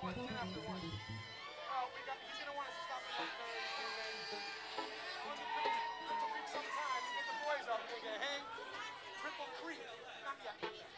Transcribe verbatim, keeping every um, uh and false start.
one, ten after one. Well, we got, he's going to want us to stop at one thirty, and then on the Cripple, Cripple Creek sometime, you get the boys up, and they get, hey, Cripple Creek, not yet, not yet.